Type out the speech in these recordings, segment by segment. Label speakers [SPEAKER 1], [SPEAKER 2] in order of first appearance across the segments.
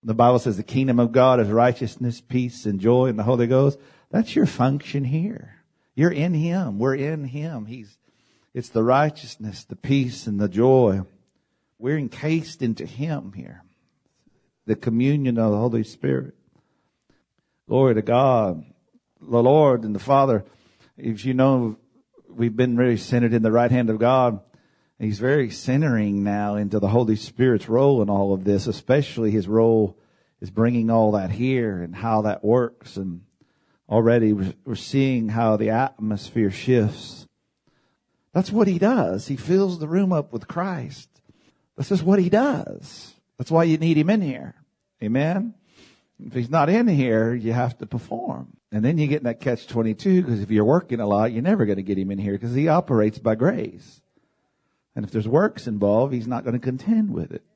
[SPEAKER 1] The Bible says the kingdom of God is righteousness, peace, and joy in the Holy Ghost. That's your function here. You're in Him. We're in Him. It's the righteousness, the peace, and the joy. We're encased into Him here. The communion of the Holy Spirit. Glory to God. The Lord and the Father, as you know, we've been really centered in the right hand of God. He's very centering now into the Holy Spirit's role in all of this, especially His role is bringing all that here and how that works. And already we're seeing how the atmosphere shifts. That's what He does. He fills the room up with Christ. That's just what He does. That's why you need Him in here. Amen? If He's not in here, you have to perform. And then you get in that catch-22, because if you're working a lot, you're never going to get Him in here, because He operates by grace. And if there's works involved, He's not going to contend with it.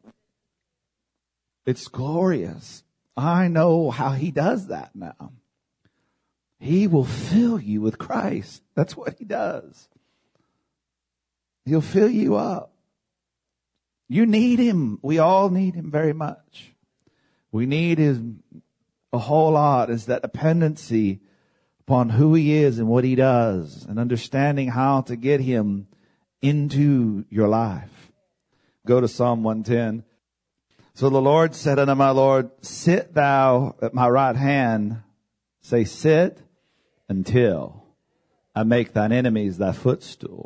[SPEAKER 1] It's glorious. I know how He does that now. He will fill you with Christ. That's what He does. He'll fill you up. You need Him. We all need Him very much. We need Him a whole lot. Is that dependency upon who He is and what He does, and understanding how to get Him into your life. Go to Psalm 110. So the Lord said unto my Lord, sit thou at my right hand. Say, sit until I make thine enemies thy footstool.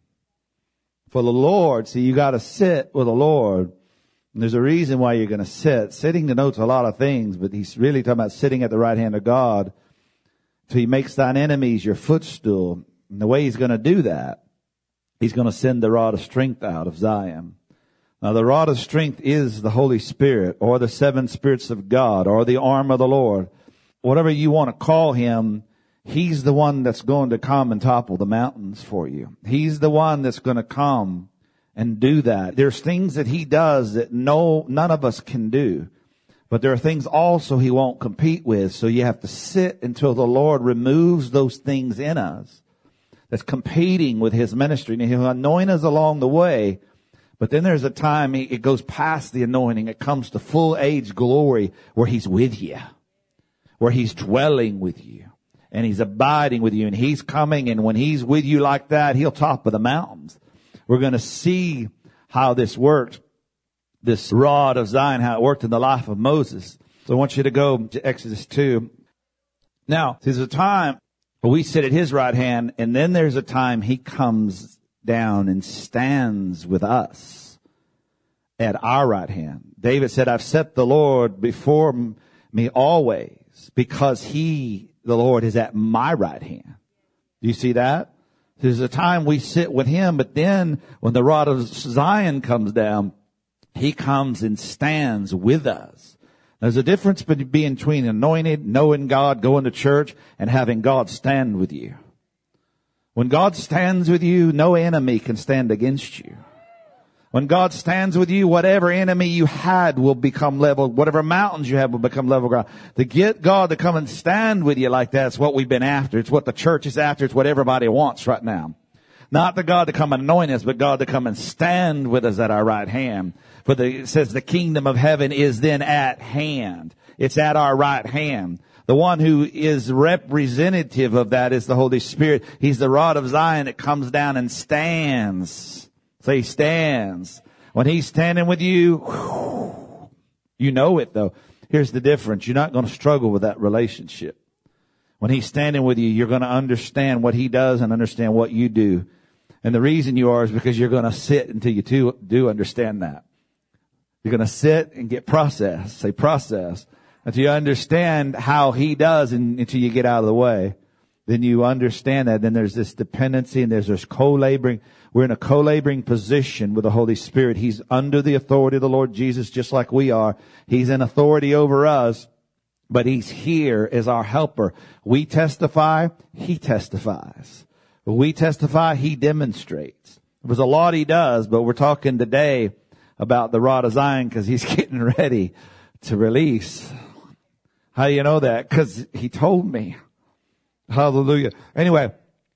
[SPEAKER 1] For the Lord, see, you got to sit with the Lord. And there's a reason why you're going to sit. Sitting denotes a lot of things, but He's really talking about sitting at the right hand of God. So He makes thine enemies your footstool. And the way He's going to do that, He's going to send the rod of strength out of Zion. Now, the rod of strength is the Holy Spirit, or the seven spirits of God, or the arm of the Lord. Whatever you want to call Him, He's the one that's going to come and topple the mountains for you. He's the one that's going to come and do that. There's things that He does that none of us can do. But there are things also He won't compete with. So you have to sit until the Lord removes those things in us that's competing with His ministry. And He'll anoint us along the way. But then there's a time it goes past the anointing. It comes to full age glory where He's with you, where He's dwelling with you, and He's abiding with you, and He's coming. And when He's with you like that, He'll topple the mountains. We're going to see how this worked, this rod of Zion, how it worked in the life of Moses. So I want you to go to Exodus 2. Now, there's a time we sit at His right hand, and then there's a time He comes down and stands with us at our right hand. David said, I've set the Lord before me always, because He, the Lord, is at my right hand. Do you see that? There's a time we sit with Him, but then when the rod of Zion comes down, He comes and stands with us. There's a difference between anointed, knowing God, going to church, and having God stand with you. When God stands with you, no enemy can stand against you. When God stands with you, whatever enemy you had will become level. Whatever mountains you have will become level ground. To get God to come and stand with you like that is what we've been after. It's what the church is after. It's what everybody wants right now. Not the God to come and anoint us, but God to come and stand with us at our right hand. For it says the kingdom of heaven is then at hand. It's at our right hand. The one who is representative of that is the Holy Spirit. He's the rod of Zion that comes down and stands. Say, stands. When He's standing with you, whew, you know it though. Here's the difference. You're not going to struggle with that relationship. When He's standing with you, you're going to understand what He does and understand what you do. And the reason you are is because you're going to sit until you do understand that. You're going to sit and get processed. Say process. Until you understand how He does, and until you get out of the way. Then you understand that. Then there's this dependency, and there's this co-laboring. We're in a co-laboring position with the Holy Spirit. He's under the authority of the Lord Jesus, just like we are. He's in authority over us, but He's here as our helper. We testify, He testifies. We testify, He demonstrates. There's a lot He does, but we're talking today about the rod of Zion because He's getting ready to release. How do you know that? Because He told me. Hallelujah. Anyway,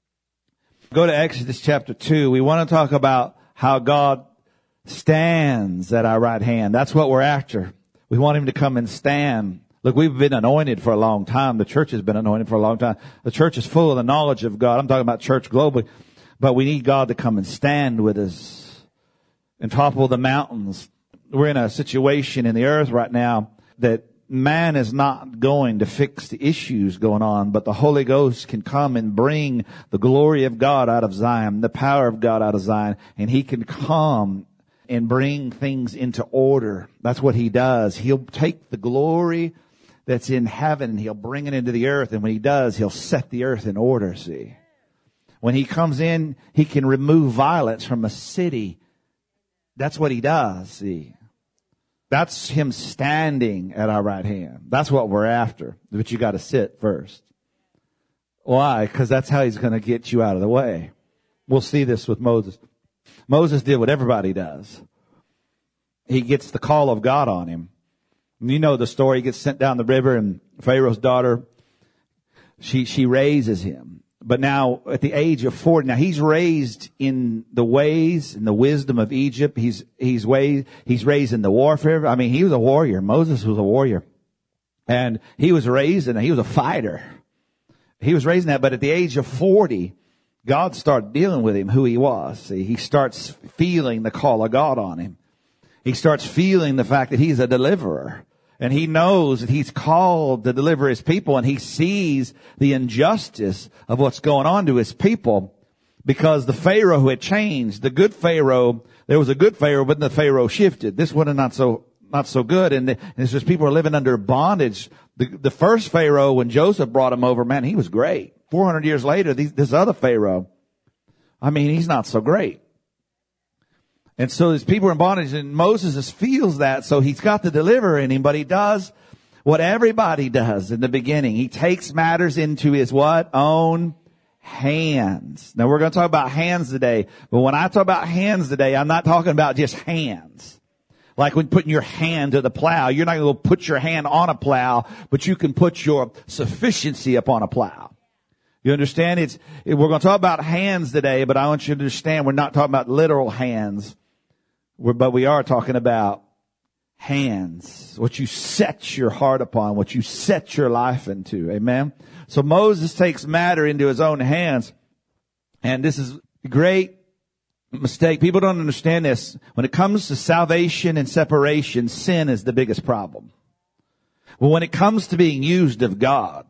[SPEAKER 1] go to Exodus chapter 2. We want to talk about how God stands at our right hand. That's what we're after. We want him to come and stand. Look, we've been anointed for a long time. The church has been anointed for a long time. The church is full of the knowledge of God. I'm talking about church globally. But we need God to come and stand with us and topple the mountains. We're in a situation in the earth right now that man is not going to fix the issues going on, but the Holy Ghost can come and bring the glory of God out of Zion, the power of God out of Zion, and he can come and bring things into order. That's what he does. He'll take the glory that's in heaven and he'll bring it into the earth, and when he does, he'll set the earth in order, see. When he comes in, he can remove violence from a city. That's what he does, see. That's him standing at our right hand. That's what we're after. But you got to sit first. Why? Because that's how he's going to get you out of the way. We'll see this with Moses. Moses did what everybody does. He gets the call of God on him. You know the story. He gets sent down the river, and Pharaoh's daughter, she raises him. But now at the age of 40, now he's raised in the ways and the wisdom of Egypt. He's raised in the warfare. I mean, he was a warrior. Moses was a warrior. And he was raised in, he was a fighter. He was raised in that, but at the age of 40, God started dealing with him who he was. See, he starts feeling the call of God on him. He starts feeling the fact that he's a deliverer. And he knows that he's called to deliver his people, and he sees the injustice of what's going on to his people, because the Pharaoh who had changed, the good Pharaoh, there was a good Pharaoh, but the Pharaoh shifted. This one is not so good. And it's just people are living under bondage. The first Pharaoh, when Joseph brought him over, man, he was great. 400 years later, this other Pharaoh, I mean, he's not so great. And so these people are in bondage, and Moses feels that, so he's got the deliverer in him, but he does what everybody does in the beginning. He takes matters into his what? Own hands. Now we're going to talk about hands today, but when I talk about hands today, I'm not talking about just hands. Like when putting your hand to the plow, you're not going to put your hand on a plow, but you can put your sufficiency upon a plow. You understand? We're going to talk about hands today, but I want you to understand we're not talking about literal hands. But we are talking about hands, what you set your heart upon, what you set your life into. Amen. So Moses takes matter into his own hands. And this is a great mistake. People don't understand this. When it comes to salvation and separation, sin is the biggest problem. Well, when it comes to being used of God,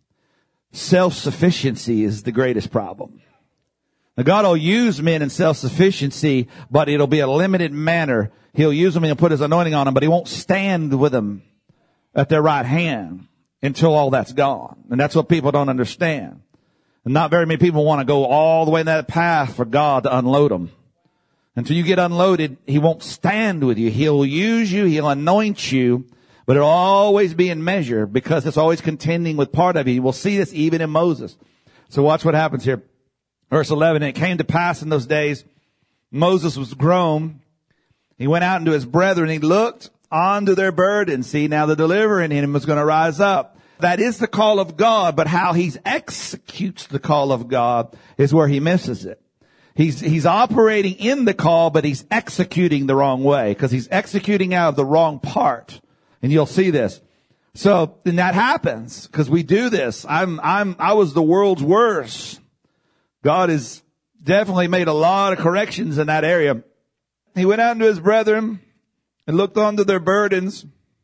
[SPEAKER 1] self-sufficiency is the greatest problem. Now, God will use men in self-sufficiency, but it'll be a limited manner. He'll use them and he'll put his anointing on them, but he won't stand with them at their right hand until all that's gone. And that's what people don't understand. And not very many people want to go all the way in that path for God to unload them. Until you get unloaded, he won't stand with you. He'll use you, he'll anoint you, but it'll always be in measure, because it's always contending with part of you. We'll see this even in Moses. So watch what happens here. Verse 11, and it came to pass in those days, Moses was grown. He went out unto his brethren. He looked onto their burden. See, now the deliverer in him was going to rise up. That is the call of God, but how he executes the call of God is where he misses it. He's operating in the call, but he's executing the wrong way, because he's executing out of the wrong part. And you'll see this. So, and that happens because we do this. I was the world's worst. God has definitely made a lot of corrections in that area. He went out unto his brethren and looked unto their burdens.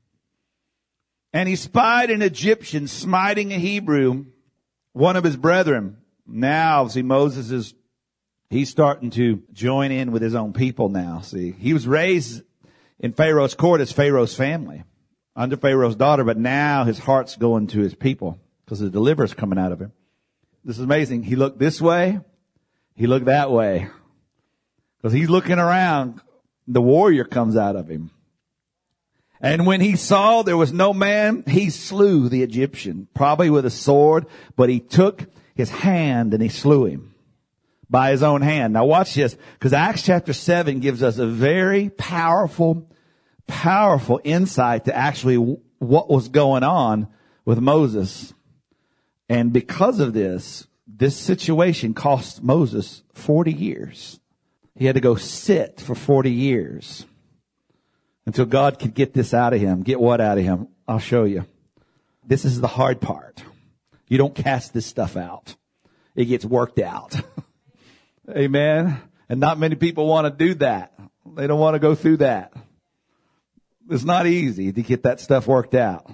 [SPEAKER 1] And he spied an Egyptian smiting a Hebrew, one of his brethren. Now, see, he's starting to join in with his own people now. See, he was raised in Pharaoh's court as Pharaoh's family, under Pharaoh's daughter, but now his heart's going to his people because the deliverer's coming out of him. This is amazing. He looked this way. He looked that way. Because he's looking around. The warrior comes out of him. And when he saw there was no man, he slew the Egyptian, probably with a sword, but he took his hand and he slew him by his own hand. Now watch this, because Acts chapter 7 gives us a very powerful insight to actually what was going on with Moses. And because of this situation cost Moses 40 years. He had to go sit for 40 years. until God could get this out of him. Get what out of him? I'll show you. This is the hard part. You don't cast this stuff out. It gets worked out. Amen. And not many people want to do that. They don't want to go through that. It's not easy to get that stuff worked out.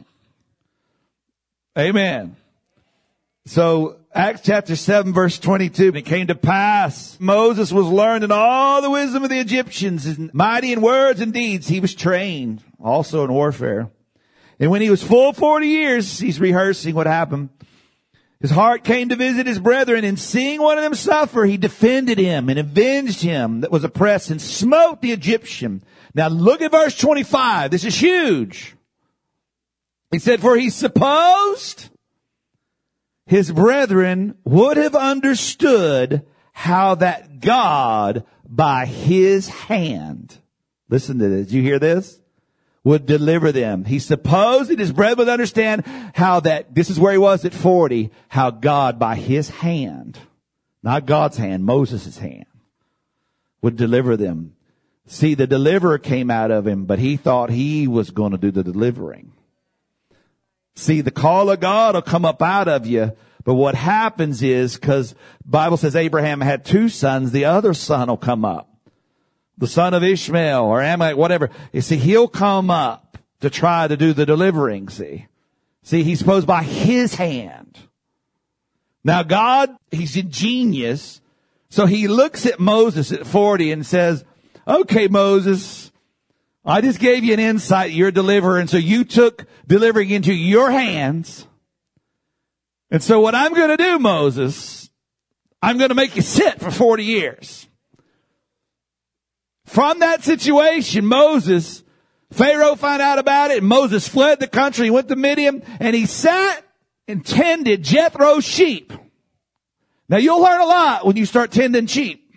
[SPEAKER 1] Amen. So Acts chapter 7 verse 22, it came to pass, Moses was learned in all the wisdom of the Egyptians, and mighty in words and deeds. He was trained also in warfare. And when he was full 40 years, he's rehearsing what happened. His heart came to visit his brethren, and seeing one of them suffer, he defended him and avenged him that was oppressed and smote the Egyptian. Now look at verse 25. This is huge. He said, for he supposed his brethren would have understood how that God by his hand, listen to this, did you hear this? Would deliver them. He supposed that his brethren would understand how that, this is where he was at 40, how God by his hand, not God's hand, Moses' hand, would deliver them. See, the deliverer came out of him, but he thought he was going to do the delivering. See, the call of God will come up out of you, but what happens is, because Bible says Abraham had 2 sons, the other son will come up. The son of Ishmael or Amalek, whatever. You see, he'll come up to try to do the delivering, see. See, he's supposed by his hand. Now God, he's ingenious. So he looks at Moses at 40 and says, okay, Moses, I just gave you an insight. You're a deliverer. And so you took delivering into your hands. And so what I'm going to do, Moses, I'm going to make you sit for 40 years. From that situation, Moses, Pharaoh found out about it, and Moses fled the country. He went to Midian, and he sat and tended Jethro's sheep. Now you'll learn a lot when you start tending sheep.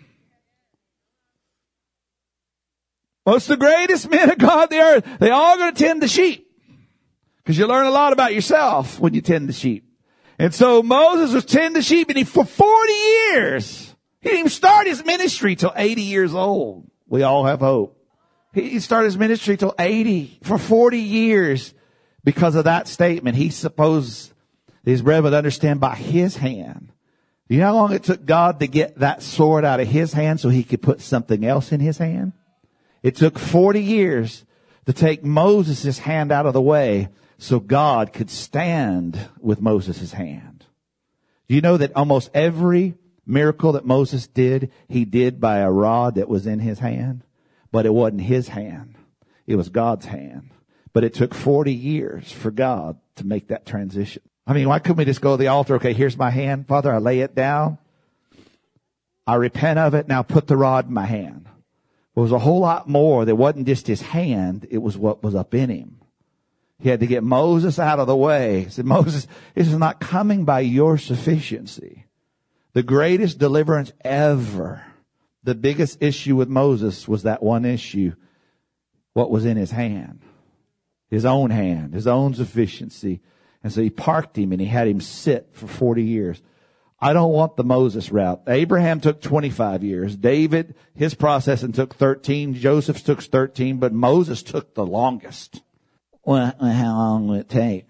[SPEAKER 1] Most of the greatest men of God on the earth, they all going to tend the sheep. Because you learn a lot about yourself when you tend the sheep. And so Moses was tending the sheep, and for 40 years, he didn't even start his ministry till 80 years old. We all have hope. He started his ministry till 80, for 40 years, because of that statement. He supposed his brethren would understand by his hand. Do you know how long it took God to get that sword out of his hand so he could put something else in his hand? It took 40 years to take Moses' hand out of the way so God could stand with Moses' hand. Do you know that almost every miracle that Moses did, he did by a rod that was in his hand? But it wasn't his hand. It was God's hand. But it took 40 years for God to make that transition. I mean, why couldn't we just go to the altar? Okay, here's my hand. Father, I lay it down. I repent of it. Now put the rod in my hand. It was a whole lot more. There wasn't just his hand. It was what was up in him. He had to get Moses out of the way. He said, Moses, this is not coming by your sufficiency. The greatest deliverance ever. The biggest issue with Moses was that one issue. What was in his hand? His own hand, his own sufficiency. And so he parked him and he had him sit for 40 years. I don't want the Moses route. Abraham took 25 years. David, his processing took 13. Joseph's took 13, but Moses took the longest. Well, how long will it take?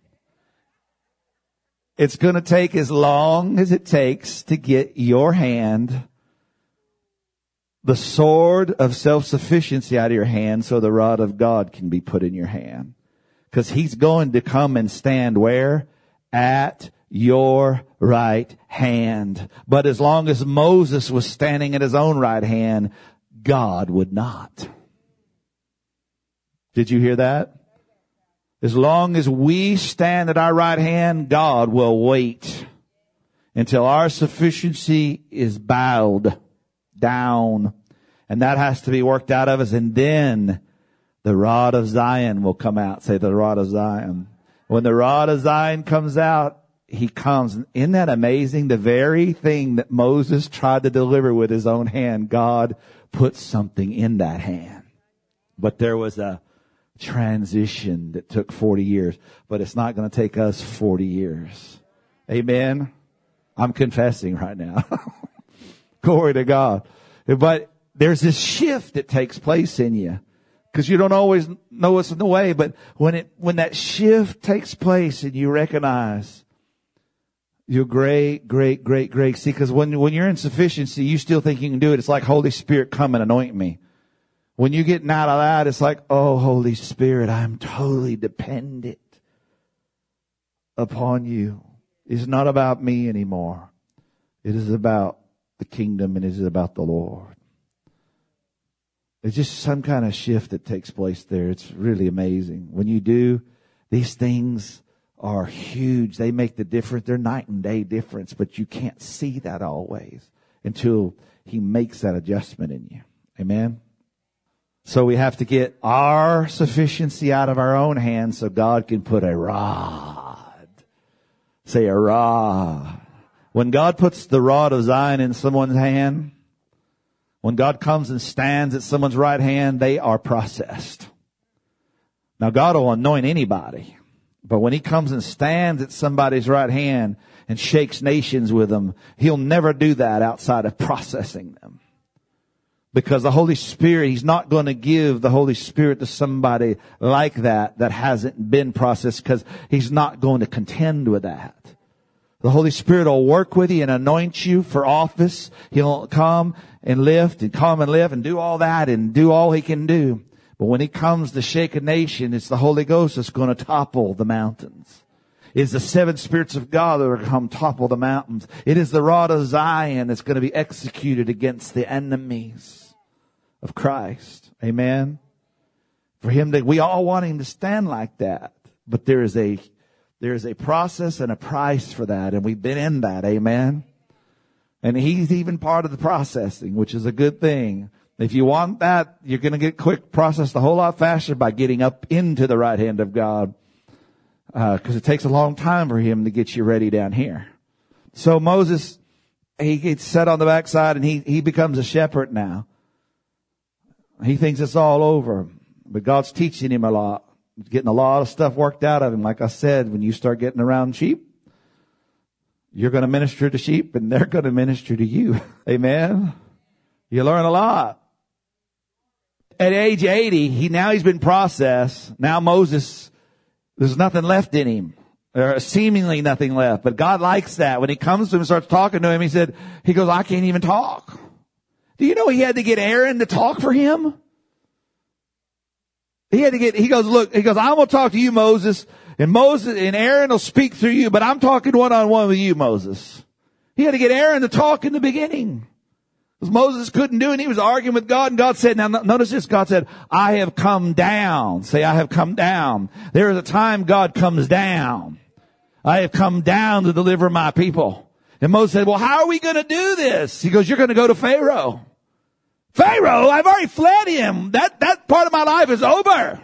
[SPEAKER 1] It's going to take as long as it takes to get your hand, the sword of self-sufficiency out of your hand so the rod of God can be put in your hand. Because he's going to come and stand where? At your right hand. But as long as Moses was standing at his own right hand, God would not. Did you hear that? As long as we stand at our right hand, God will wait until our sufficiency is bowed down. And that has to be worked out of us. And then the rod of Zion will come out. Say the rod of Zion. When the rod of Zion comes out, he comes. Isn't that amazing? The very thing that Moses tried to deliver with his own hand, God put something in that hand. But there was a transition that took 40 years. But it's not going to take us 40 years. Amen? I'm confessing right now. Glory to God. But there's this shift that takes place in you. because you don't always know what's in the way. But when that shift takes place and you recognize your great. See, because when you're in sufficiency, you still think you can do it. It's like, Holy Spirit, come and anoint me. When you're getting out of that, it's like, oh, Holy Spirit, I'm totally dependent upon you. It's not about me anymore. It is about the kingdom, and it is about the Lord. It's just some kind of shift that takes place there. It's really amazing. When you do, these things are huge. They make the difference. They're night and day difference, but you can't see that always until He makes that adjustment in you. Amen? So we have to get our sufficiency out of our own hands so God can put a rod. Say a rod. When God puts the rod of Zion in someone's hand, when God comes and stands at someone's right hand, they are processed. Now God will anoint anybody, but when He comes and stands at somebody's right hand and shakes nations with them, He'll never do that outside of processing them. Because the Holy Spirit, He's not going to give the Holy Spirit to somebody like that hasn't been processed, because He's not going to contend with that. The Holy Spirit will work with you and anoint you for office. He'll come and lift and do all that and do all He can do. But when He comes to shake a nation, it's the Holy Ghost that's going to topple the mountains. It's the seven spirits of God that are going to come topple the mountains. It is the rod of Zion that's going to be executed against the enemies of Christ. Amen. For Him we all want Him to stand like that. But there is a process and a price for that. And we've been in that. Amen. And He's even part of the processing, which is a good thing. If you want that, you're going to get processed a whole lot faster by getting up into the right hand of God. Because it takes a long time for Him to get you ready down here. So Moses, he gets set on the backside and he becomes a shepherd now. He thinks it's all over, but God's teaching him a lot. He's getting a lot of stuff worked out of him. Like I said, when you start getting around sheep, you're going to minister to sheep and they're going to minister to you. Amen. You learn a lot. At age 80, he's been processed. Now Moses, there's nothing left in him. There's seemingly nothing left, but God likes that. When He comes to him and starts talking to him, He goes, I can't even talk. Do you know He had to get Aaron to talk for him? He goes, I'm going to talk to you, Moses, and Aaron will speak through you, but I'm talking one-on-one with you, Moses. He had to get Aaron to talk in the beginning. Because Moses couldn't do it, and he was arguing with God, and God said, now notice this, God said, I have come down. Say, I have come down. There is a time God comes down. I have come down to deliver my people. And Moses said, well, how are we going to do this? He goes, you're going to go to Pharaoh. Pharaoh, I've already fled him. That part of my life is over.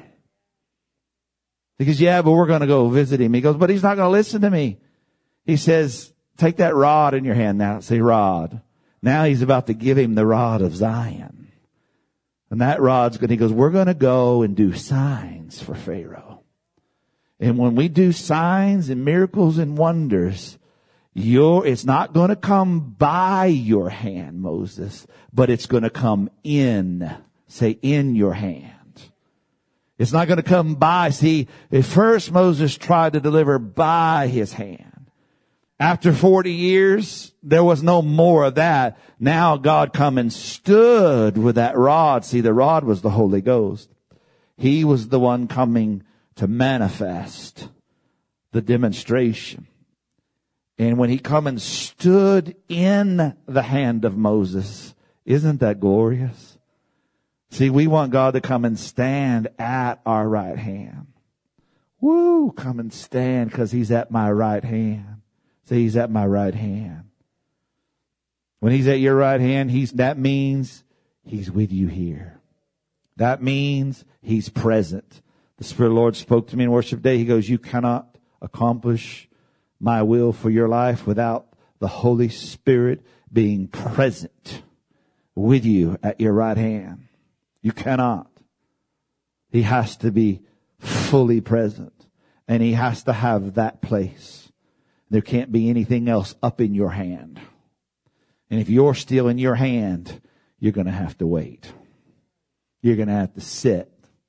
[SPEAKER 1] He goes, yeah, but we're going to go visit him. He goes, but he's not going to listen to me. He says, take that rod in your hand now. Say rod. Now He's about to give him the rod of Zion. And that rod's he goes, we're going to go and do signs for Pharaoh. And when we do signs and miracles and wonders, it's not going to come by your hand, Moses, but it's going to come in. Say, in your hand. It's not going to come by. See, at first Moses tried to deliver by his hand. After 40 years, there was no more of that. Now God come and stood with that rod. See, the rod was the Holy Ghost. He was the one coming to manifest the demonstration. And when He come and stood in the hand of Moses, isn't that glorious? See, we want God to come and stand at our right hand. Woo, come and stand because He's at my right hand. Say, He's at my right hand. When He's at your right hand, that means He's with you here. That means He's present. The Spirit of the Lord spoke to me in worship day. He goes, you cannot accomplish my will for your life without the Holy Spirit being present with you at your right hand. You cannot. He has to be fully present, and He has to have that place. There can't be anything else up in your hand. And if you're still in your hand, you're going to have to wait. You're going to have to sit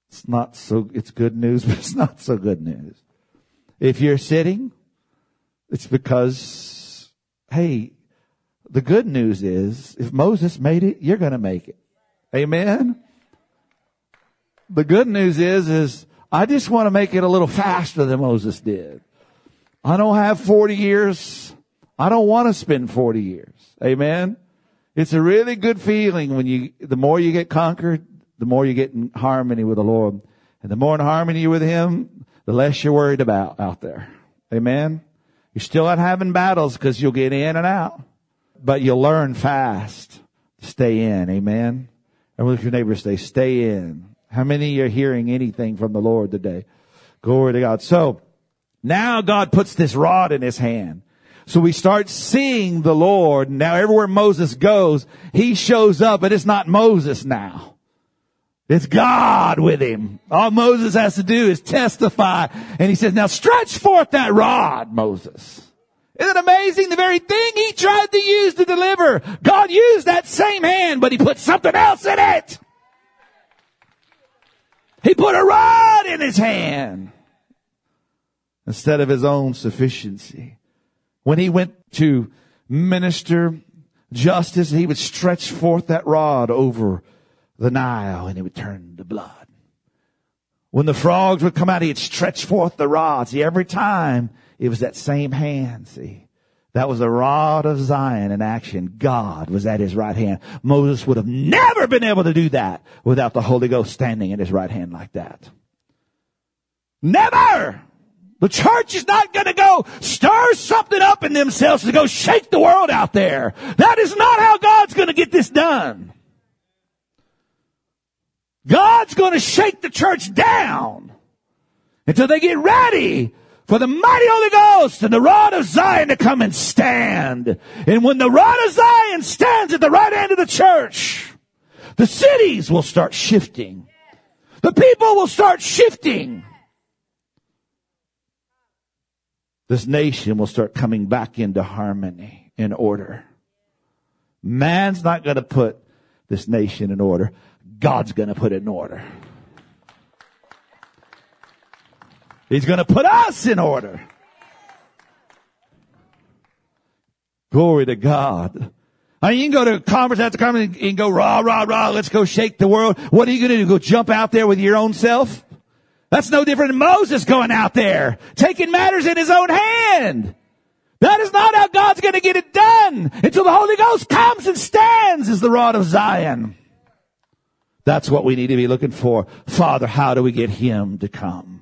[SPEAKER 1] It's good news, but it's not so good news. If you're sitting, it's because, hey, the good news is, if Moses made it, you're going to make it. Amen? The good news is I just want to make it a little faster than Moses did. I don't have 40 years. I don't want to spend 40 years. Amen? It's a really good feeling when the more you get conquered, the more you get in harmony with the Lord. And the more in harmony you're with Him, the less you're worried about out there. Amen? You're still not having battles because you'll get in and out. But you'll learn fast to stay in. Amen? And look at your neighbor, stay in. How many are hearing anything from the Lord today? Glory to God. So, now God puts this rod in His hand. So we start seeing the Lord. Now everywhere Moses goes, He shows up, but it's not Moses now. It's God with him. All Moses has to do is testify. And He says, now stretch forth that rod, Moses. Isn't it amazing? The very thing He tried to use to deliver, God used that same hand, but He put something else in it. He put a rod in His hand instead of His own sufficiency. When He went to minister justice, He would stretch forth that rod over the Nile and it would turn to blood. When the frogs would come out, He'd stretch forth the rod. See, every time it was that same hand, see. That was the rod of Zion in action. God was at His right hand. Moses would have never been able to do that without the Holy Ghost standing at His right hand like that. Never! The church is not going to go stir something up in themselves to go shake the world out there. That is not how God's going to get this done. God's going to shake the church down until they get ready for the mighty Holy Ghost and the rod of Zion to come and stand. And when the rod of Zion stands at the right hand of the church, the cities will start shifting. The people will start shifting. This nation will start coming back into harmony and order. Man's not going to put this nation in order. God's going to put it in order. He's going to put us in order. Glory to God. I mean, you can go to conference after conference and go rah, rah, rah, let's go shake the world. What are you going to do? Go jump out there with your own self? That's no different than Moses going out there, taking matters in his own hand. That is not how God's going to get it done until the Holy Ghost comes and stands as the rod of Zion. That's what we need to be looking for. Father, how do we get Him to come?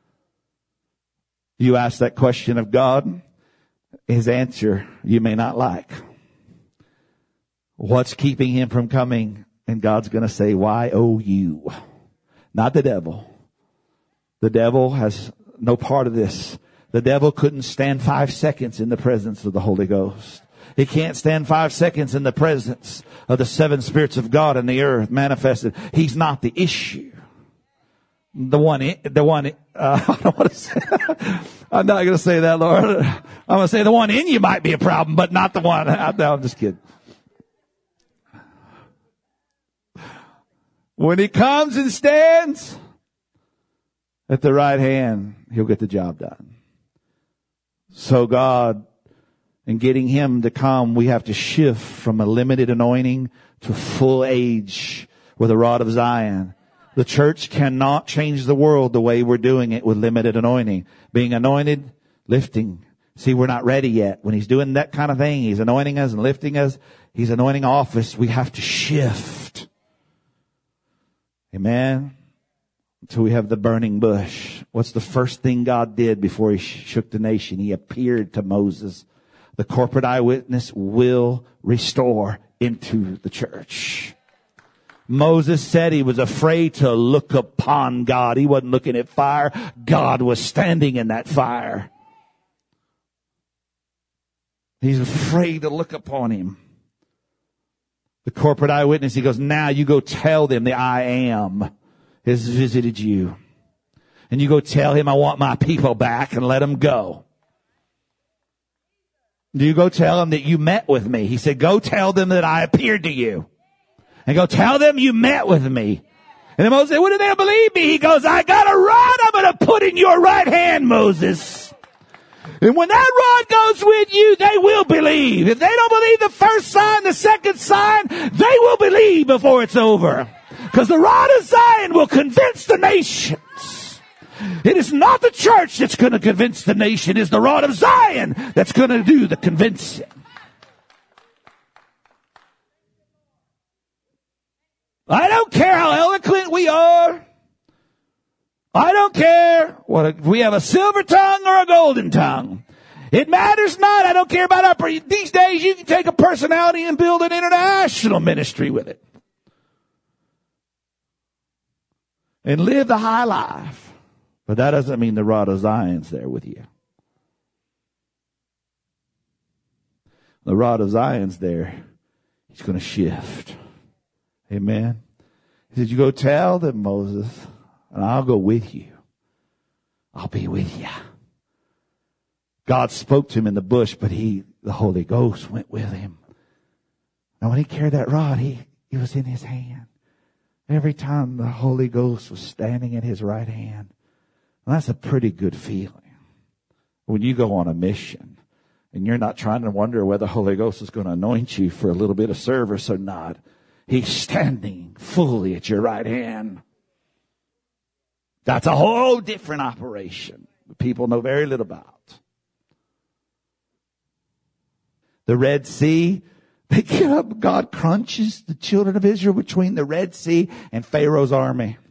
[SPEAKER 1] You ask that question of God, His answer you may not like. What's keeping Him from coming? And God's going to say, why, oh, you? Not the devil. The devil has no part of this. The devil couldn't stand 5 seconds in the presence of the Holy Ghost. He can't stand 5 seconds in the presence of the seven spirits of God in the earth manifested. He's not the issue. I don't want to say, I'm not going to say that, Lord. I'm going to say the one in you might be a problem, but not the one out there. I'm just kidding. When He comes and stands at the right hand, He'll get the job done. So God, in getting Him to come, we have to shift from a limited anointing to full age with a rod of Zion. The church cannot change the world the way we're doing it with limited anointing. Being anointed, lifting. See, we're not ready yet. When He's doing that kind of thing, He's anointing us and lifting us. He's anointing office. We have to shift. Amen. Until we have the burning bush. What's the first thing God did before He shook the nation? He appeared to Moses. The corporate eyewitness will restore into the church. Moses said he was afraid to look upon God. He wasn't looking at fire. God was standing in that fire. He's afraid to look upon Him. The corporate eyewitness, he goes, now you go tell them the I am has visited you. And you go tell him I want my people back and let them go. You go tell them that you met with me. He said, go tell them that I appeared to you. And go tell them you met with me. And then Moses said, "What, do they believe me?" He goes, "I got a rod I'm going to put in your right hand, Moses. And when that rod goes with you, they will believe. If they don't believe the first sign, the second sign, they will believe before it's over. Because the rod of Zion will convince the nations. It is not the church that's going to convince the nation. It is the rod of Zion that's going to do the convincing." I don't care how eloquent we are. I don't care if we have a silver tongue or a golden tongue. It matters not. I don't care about these days you can take a personality and build an international ministry with it. And live the high life. But that doesn't mean the rod of Zion's there with you. The rod of Zion's there. He's going to shift. Amen. He said, "You go tell them, Moses, and I'll go with you. I'll be with you." God spoke to him in the bush, but the Holy Ghost went with him. Now when he carried that rod, he was in his hand. Every time the Holy Ghost was standing in his right hand. Well, that's a pretty good feeling. When you go on a mission and you're not trying to wonder whether the Holy Ghost is going to anoint you for a little bit of service or not. He's standing fully at your right hand. That's a whole different operation that people know very little about. The Red Sea, they get up, God crunches the children of Israel between the Red Sea and Pharaoh's army.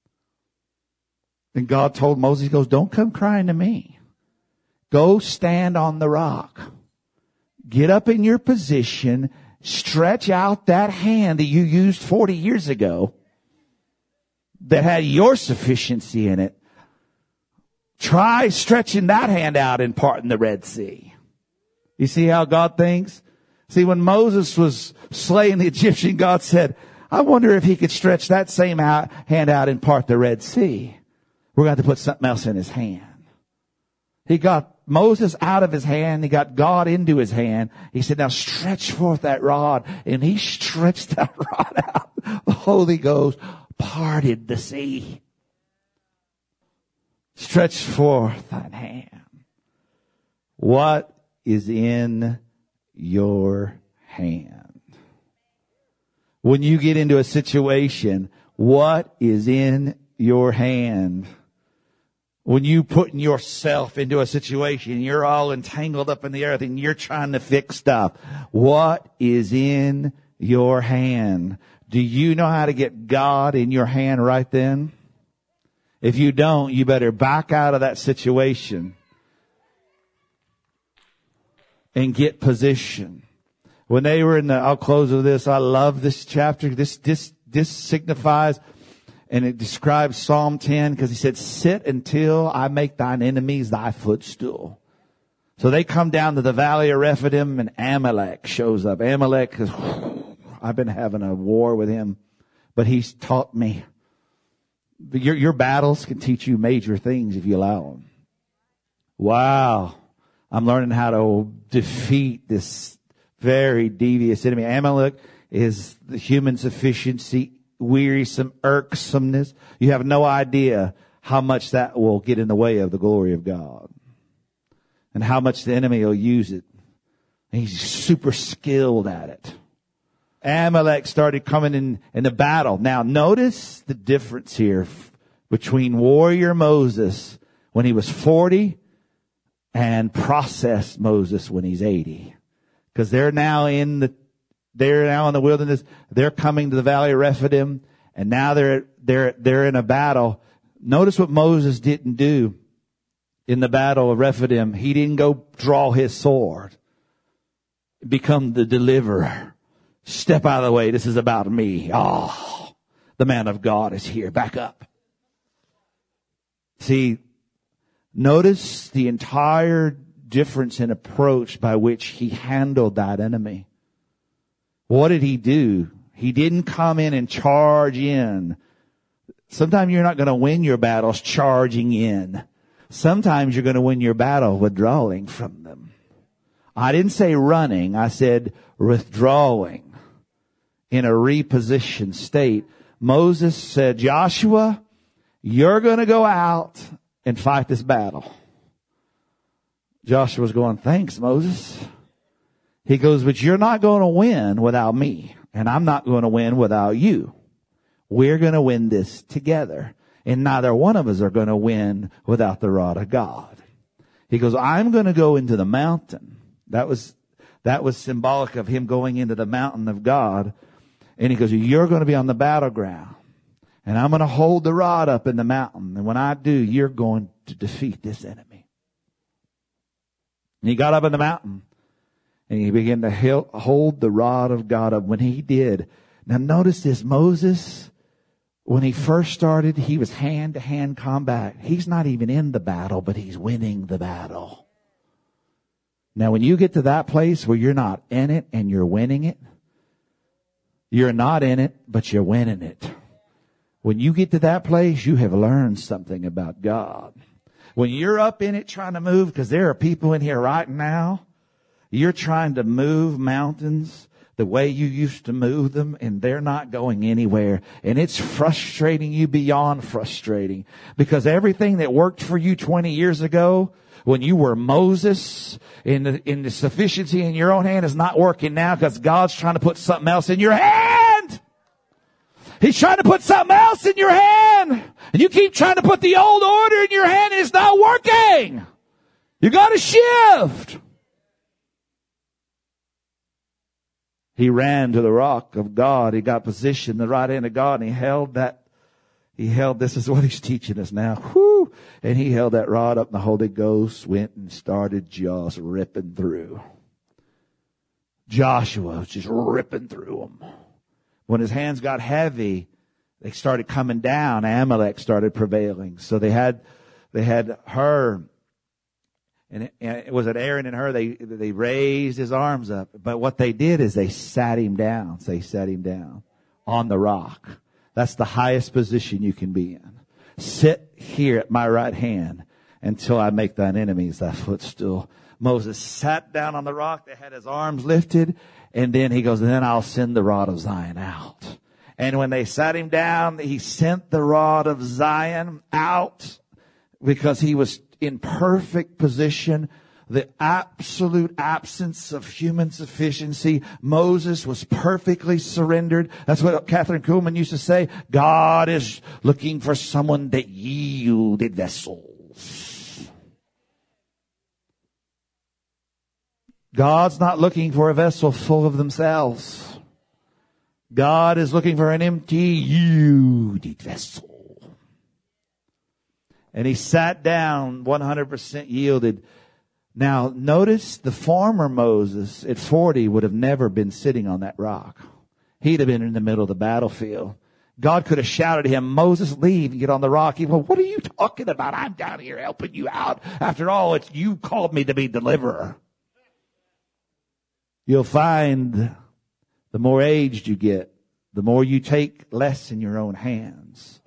[SPEAKER 1] And God told Moses, he goes, "Don't come crying to me. Go stand on the rock. Get up in your position. Stretch out that hand that you used 40 years ago that had your sufficiency in it. Try stretching that hand out and parting the Red Sea." You see how God thinks? See, when Moses was slaying the Egyptian, God said, "I wonder if he could stretch that same hand out and part the Red Sea." We're going to have to put something else in his hand. He got Moses out of his hand. He got God into his hand. He said, "Now stretch forth that rod." And he stretched that rod out. The Holy Ghost parted the sea. Stretch forth thine hand. What is in your hand? When you get into a situation, what is in your hand? When you putting yourself into a situation, you're all entangled up in the earth and you're trying to fix stuff. What is in your hand? Do you know how to get God in your hand right then? If you don't, you better back out of that situation and get position. When they were I'll close with this. I love this chapter. This signifies, and it describes Psalm 10 because he said, "Sit until I make thine enemies thy footstool." So they come down to the valley of Rephidim and Amalek shows up. Amalek, I've been having a war with him, but he's taught me. Your battles can teach you major things if you allow them. Wow. I'm learning how to defeat this very devious enemy. Amalek is the human sufficiency, wearisome, irksomeness. You have no idea how much that will get in the way of the glory of God and how much the enemy will use it. And he's super skilled at it. Amalek started coming in the battle. Now notice the difference here between warrior Moses when he was 40 and process Moses when he's 80. Because they're now in the wilderness. They're coming to the valley of Rephidim, and now they're in a battle. Notice what Moses didn't do in the battle of Rephidim. He didn't go draw his sword, become the deliverer. Step out of the way. This is about me. Oh, the man of God is here. Back up. See, notice the entire difference in approach by which he handled that enemy. What did he do? He didn't come in and charge in. Sometimes you're not going to win your battles charging in. Sometimes you're going to win your battle withdrawing from them. I didn't say running. I said withdrawing in a repositioned state. Moses said, Joshua, you're going to go out and fight this battle. Joshua's going, thanks, Moses. He goes, but you're not going to win without me, and I'm not going to win without you. We're going to win this together, and neither one of us are going to win without the rod of God. He goes, I'm going to go into the mountain. That was symbolic of him going into the mountain of God. And he goes, you're going to be on the battleground, and I'm going to hold the rod up in the mountain. And when I do, you're going to defeat this enemy. And he got up in the mountain, and he began to hold the rod of God up. When he did, now notice this, Moses, when he first started, he was hand-to-hand combat. He's not even in the battle, but he's winning the battle. Now, when you get to that place where you're not in it and you're winning it, you're not in it, but you're winning it. When you get to that place, you have learned something about God. When you're up in it trying to move, because there are people in here right now, you're trying to move mountains the way you used to move them, and they're not going anywhere. And it's frustrating you beyond frustrating, because everything that worked for you 20 years ago, when you were Moses, in the sufficiency in your own hand, is not working now, because God's trying to put something else in your hand. He's trying to put something else in your hand. And you keep trying to put the old order in your hand, and it's not working. You got to shift. He ran to the rock of God. He got positioned, the right hand of God, and he held, this is what he's teaching us now. Whoo! And he held that rod up, and the Holy Ghost went and started just ripping through. Joshua was just ripping through them. When his hands got heavy, they started coming down. Amalek started prevailing. So they had her, and it was at Aaron and her, they raised his arms up. But what they did is they sat him down. So they sat him down on the rock. That's the highest position you can be in. Sit here at my right hand until I make thine enemies thy footstool. Moses sat down on the rock. They had his arms lifted. And then he goes, and then I'll send the rod of Zion out. And when they sat him down, he sent the rod of Zion out because he was in perfect position. The absolute absence of human sufficiency. Moses was perfectly surrendered. That's what Catherine Kuhlman used to say. God is looking for someone that yielded vessels. God's not looking for a vessel full of themselves. God is looking for an empty, yielded vessel. And he sat down 100% yielded. Now, notice the former Moses at 40 would have never been sitting on that rock. He'd have been in the middle of the battlefield. God could have shouted to him, Moses, leave and get on the rock. He went, what are you talking about? I'm down here helping you out. After all, it's you called me to be deliverer. You'll find the more aged you get, the more you take less in your own hands.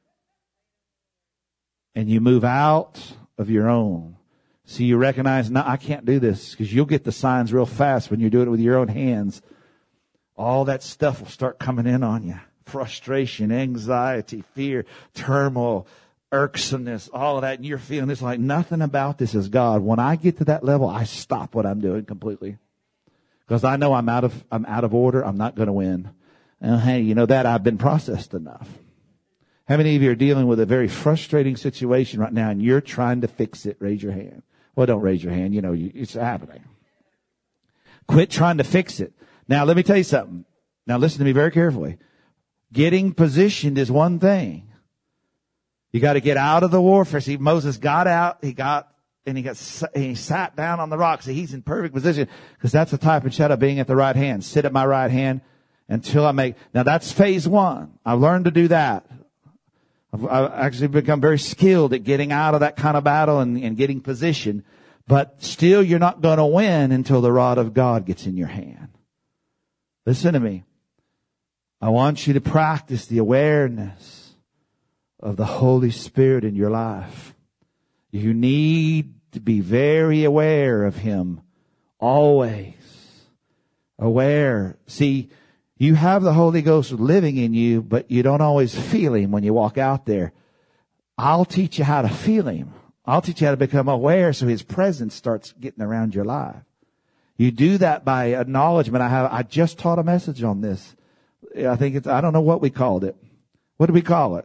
[SPEAKER 1] And you move out of your own. So you recognize, no, I can't do this, because you'll get the signs real fast when you're doing it with your own hands. All that stuff will start coming in on you. Frustration, anxiety, fear, turmoil, irksomeness, all of that. And you're feeling it's like nothing about this is God. When I get to that level, I stop what I'm doing completely. Because I know I'm out of order. I'm not going to win. And hey, you know that I've been processed enough. How many of you are dealing with a very frustrating situation right now and you're trying to fix it? Raise your hand. Well, don't raise your hand. You know, it's happening. Quit trying to fix it. Now, let me tell you something. Now, listen to me very carefully. Getting positioned is one thing. You got to get out of the warfare. See, Moses got out. He sat down on the rock. See, he's in perfect position because that's the type and shadow of being at the right hand. Sit at my right hand until I make. Now, that's phase one. I've learned to do that. I've actually become very skilled at getting out of that kind of battle and getting position. But still, you're not going to win until the rod of God gets in your hand. Listen to me. I want you to practice the awareness of the Holy Spirit in your life. You need to be very aware of Him. Always aware. See, You have the Holy Ghost living in you, but you don't always feel Him when you walk out there. I'll teach you how to feel Him. I'll teach you how to become aware so His presence starts getting around your life. You do that by acknowledgement. I just taught a message on this. I don't know what we called it. What did we call it?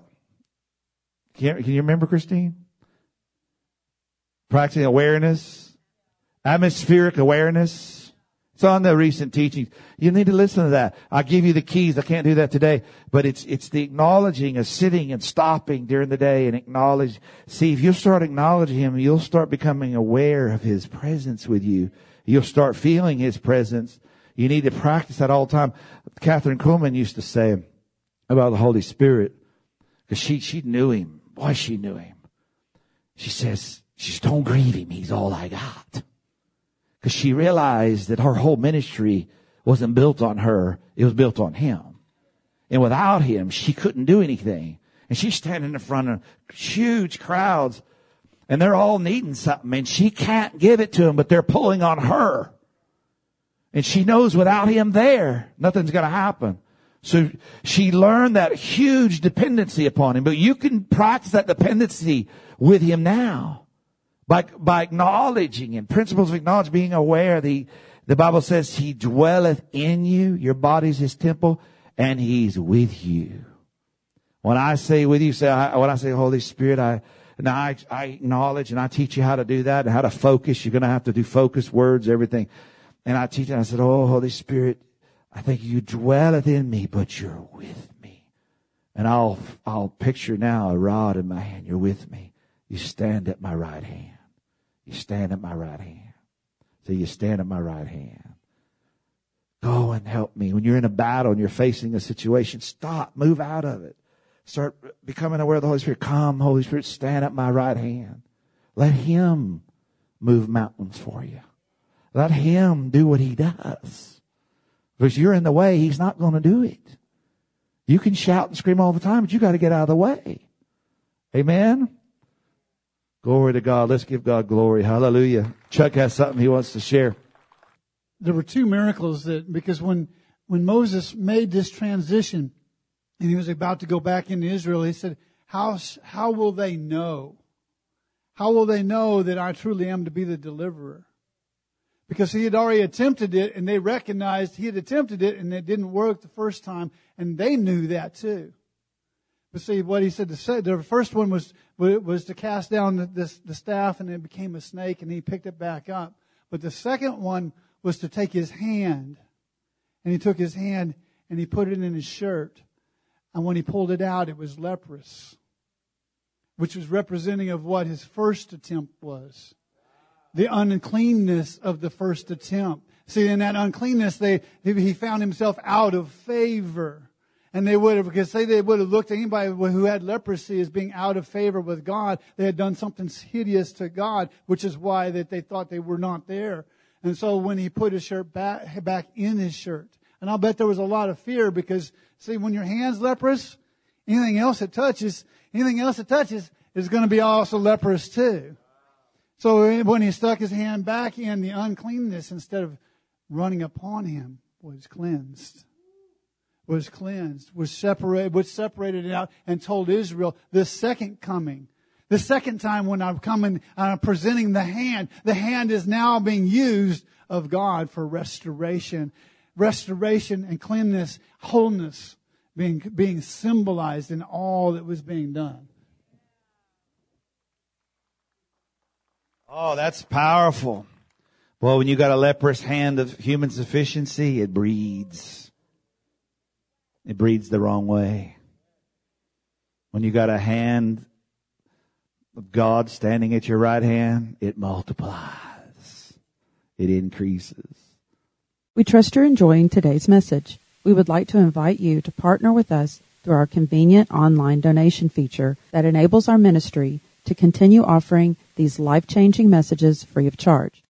[SPEAKER 1] Can you remember, Christine? Practicing awareness. Atmospheric awareness. It's on the recent teachings. You need to listen to that. I'll give you the keys. I can't do that today. But it's the acknowledging of sitting and stopping during the day and acknowledge. See, if you start acknowledging Him, you'll start becoming aware of His presence with you. You'll start feeling His presence. You need to practice that all the time. Catherine Kuhlman used to say about the Holy Spirit, because she knew Him. Boy, she knew Him. She says, don't grieve Him. He's all I got. Because she realized that her whole ministry wasn't built on her. It was built on Him. And without Him, she couldn't do anything. And she's standing in front of huge crowds, and they're all needing something, and she can't give it to them, but they're pulling on her. And she knows without Him there, nothing's going to happen. So she learned that huge dependency upon Him. But you can practice that dependency with Him now by acknowledging Him. Principles of acknowledgement, being aware. The Bible says He dwelleth in you. Your body's His temple, and He's with you. When I say with you, when I say Holy Spirit, I acknowledge and I teach you how to do that and how to focus. You're going to have to do focus words, everything. And I teach, and I said, oh, Holy Spirit, I think you dwelleth in me, but you're with me. And I'll picture now a rod in my hand. You're with me. You stand at my right hand. You stand at my right hand. So you stand at my right hand. Go and help me. When you're in a battle and you're facing a situation, stop, move out of it. Start becoming aware of the Holy Spirit. Come, Holy Spirit, stand at my right hand. Let Him move mountains for you. Let Him do what He does. Because you're in the way, He's not going to do it. You can shout and scream all the time, but you got to get out of the way. Amen? Glory to God. Let's give God glory. Hallelujah. Chuck has something he wants to share.
[SPEAKER 2] There were two miracles because when Moses made this transition and he was about to go back into Israel, he said, how will they know? How will they know that I truly am to be the deliverer? Because he had already attempted it, and they recognized he had attempted it, and it didn't work the first time, and they knew that too. But see, what he said to say, the first one was to cast down the staff, and it became a snake, and he picked it back up. But the second one was to take his hand, and he took his hand, and he put it in his shirt. And when he pulled it out, it was leprous, which was representing of what his first attempt was. The uncleanness of the first attempt. See, in that uncleanness, he found himself out of favor. And they would have looked at anybody who had leprosy as being out of favor with God. They had done something hideous to God, which is why that they thought they were not there. And so when he put his shirt back in his shirt, and I'll bet there was a lot of fear because, see, when your hand's leprous, anything else it touches is going to be also leprous too. So when he stuck his hand back in, the uncleanness, instead of running upon him, was cleansed. Was separated, which separated it out and told Israel the second coming. The second time when I'm coming, I'm presenting the hand is now being used of God for restoration. Restoration and cleanness, wholeness being symbolized in all that was being done.
[SPEAKER 1] Oh, that's powerful. Well, when you got a leprous hand of human sufficiency, it breeds. It breeds the wrong way. When you got a hand of God standing at your right hand, it multiplies. It increases.
[SPEAKER 3] We trust you're enjoying today's message. We would like to invite you to partner with us through our convenient online donation feature that enables our ministry to continue offering these life-changing messages free of charge.